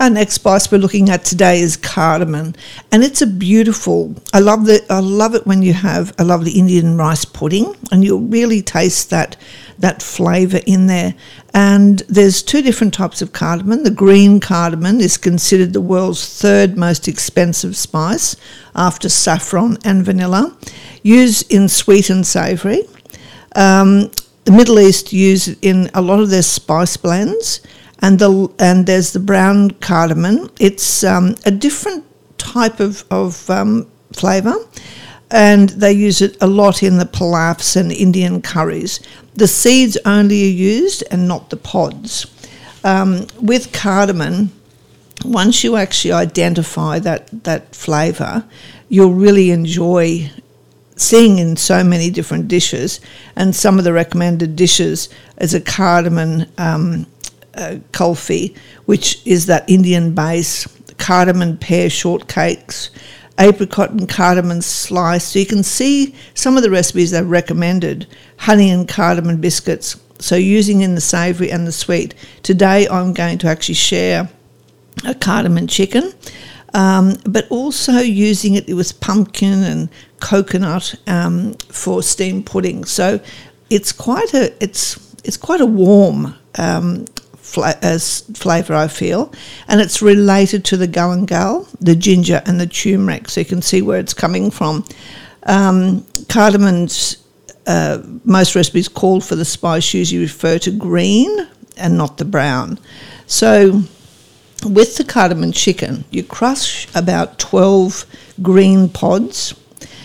Our next spice we're looking at today is cardamom, and it's a beautiful. I love it when you have a lovely Indian rice pudding, and you'll really taste that flavour in there. And there's two different types of cardamom. The green cardamom is considered the world's third most expensive spice after saffron and vanilla, used in sweet and savoury. The Middle East use it in a lot of their spice blends, and there's the brown cardamom. It's a different type of flavour, and they use it a lot in the pilafs and Indian curries. The seeds only are used and not the pods. With cardamom, once you actually identify that flavour, you'll really enjoy seeing in so many different dishes. And some of the recommended dishes is a cardamom kulfi, which is that Indian base, cardamom pear shortcakes, apricot and cardamom slice. So you can see some of the recipes they've recommended, honey and cardamom biscuits. So using in the savoury and the sweet. Today I'm going to actually share a cardamom chicken, but also using it with pumpkin and coconut for steamed pudding. So it's quite a warm flavour, I feel, and it's related to the galangal, the ginger and the turmeric, so you can see where it's coming from. Cardamom's most recipes call for the spice usually refer to green and not the brown. So with the cardamom chicken, you crush about 12 green pods,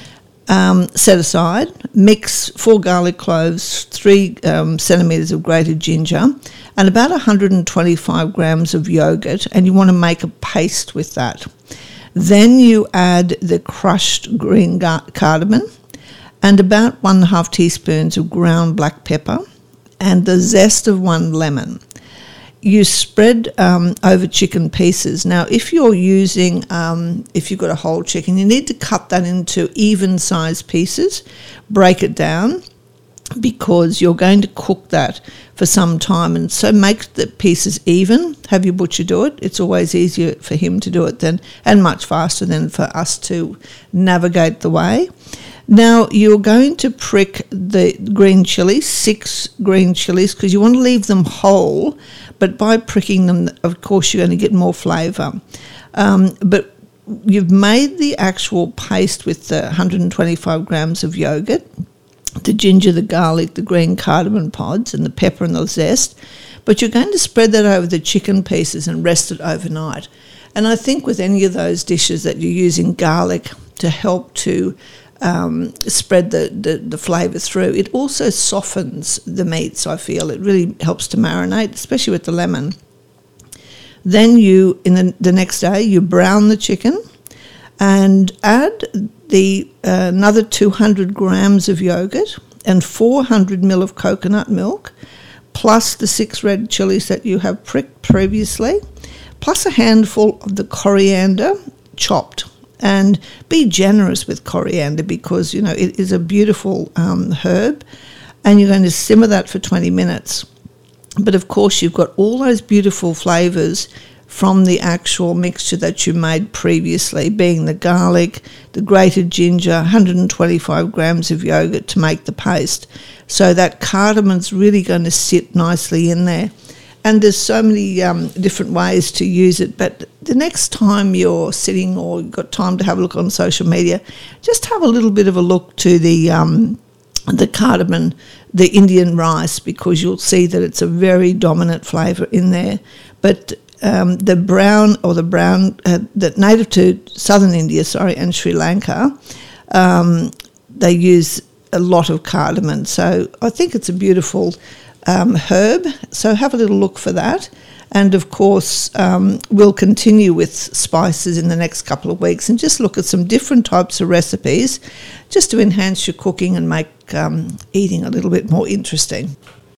set aside, mix 4 garlic cloves, 3 centimetres of grated ginger, and about 125 grams of yogurt, and you want to make a paste with that. Then you add the crushed green cardamom and about 1.5 teaspoons of ground black pepper and the zest of 1 lemon. You spread over chicken pieces. Now, if you're using, if you've got a whole chicken, you need to cut that into even-sized pieces, break it down, because you're going to cook that for some time. And so make the pieces even. Have your butcher do it. It's always easier for him to do it and much faster than for us to navigate the way. Now, you're going to prick the green chilies, 6 green chilies, because you want to leave them whole, but by pricking them, of course, you're going to get more flavour. But you've made the actual paste with the 125 grams of yogurt, the ginger, the garlic, the green cardamom pods, and the pepper and the zest, but you're going to spread that over the chicken pieces and rest it overnight. And I think with any of those dishes that you're using garlic to help to spread the flavour through. It also softens the meats, I feel. It really helps to marinate, especially with the lemon. Then you, in the next day, you brown the chicken and add the another 200 grams of yogurt and 400 ml of coconut milk, plus the 6 red chilies that you have pricked previously, plus a handful of the coriander chopped. And be generous with coriander because, you know, it is a beautiful herb, and you're going to simmer that for 20 minutes. But, of course, you've got all those beautiful flavours from the actual mixture that you made previously, being the garlic, the grated ginger, 125 grams of yogurt to make the paste. So that cardamon's really going to sit nicely in there. And there's so many different ways to use it. But the next time you're sitting or you've got time to have a look on social media, just have a little bit of a look to the cardamom, the Indian rice, because you'll see that it's a very dominant flavour in there. But the brown, that native to southern India, and Sri Lanka, they use a lot of cardamom. So I think it's a beautiful herb, so have a little look for that. And of course we'll continue with spices in the next couple of weeks and just look at some different types of recipes just to enhance your cooking and make eating a little bit more interesting.